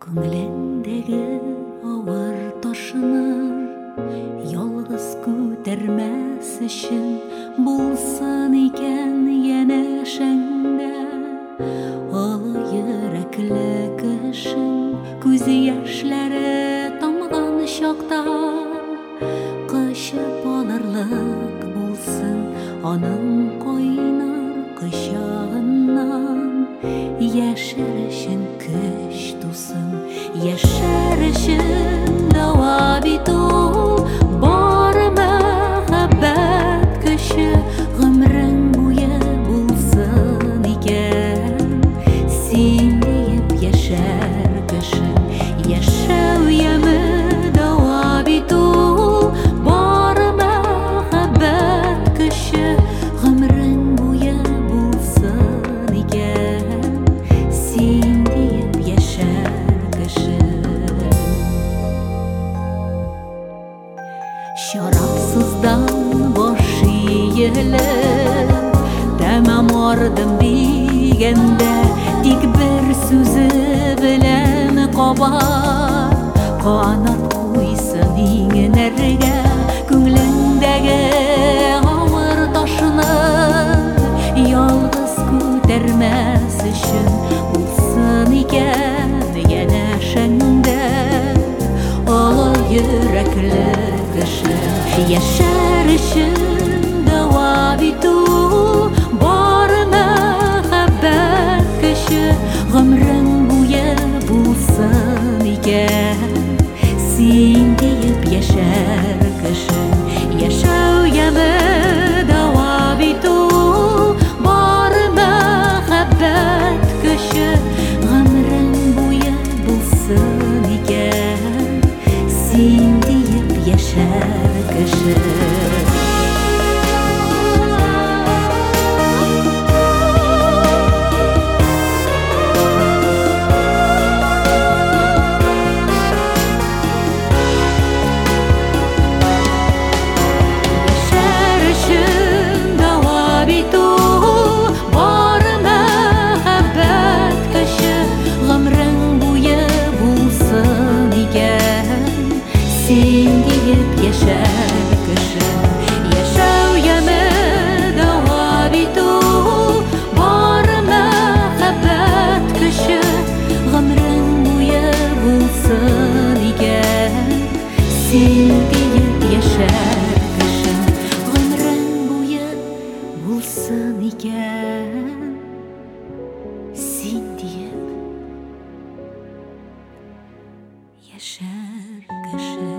Күңелендегі ауыр ташының ялғыз көтермес үшін болсын екен янәшәңдә Олы йөрәкле кешең күз яшьләре тамган чакта Кычып алырлык булсын аның кайнар кочагыннан Яшәр өчен көч тусын, яшәр өчен дава бит ул бар мәхәббәт көче гомрең буе булсын икән син диеп яшәр кешең яшәү яме дава бит ул бар мәхәббәт көче гомрең буе булсын икән син диеп яшәр кешең Шарапсыздан баш иелеп тәмам ардым дигәндә тик бер сүзе белән кабат канат куйсын иңнәргә күңлеңдәге авыр ташны ялгыз күтәрмәс өчен булсын икән янәшәңдә олы йөрәкле кеше яшәр өчен дава бит ул бар мәхәббәт көче гомрең буе булсын икән син диеп яшәр кешең яшәү яме дава бит ул бар мәхәббәт көче гомрең буе булсын икән син диеп яшәр кешең Син диеп яшәр кешең яшәү яме дава бит ул бар мәхәббәт көче гомрең буе булсын икән син диеп яшәр кешең гомрең буе булсын икән син диеп яшәр кешең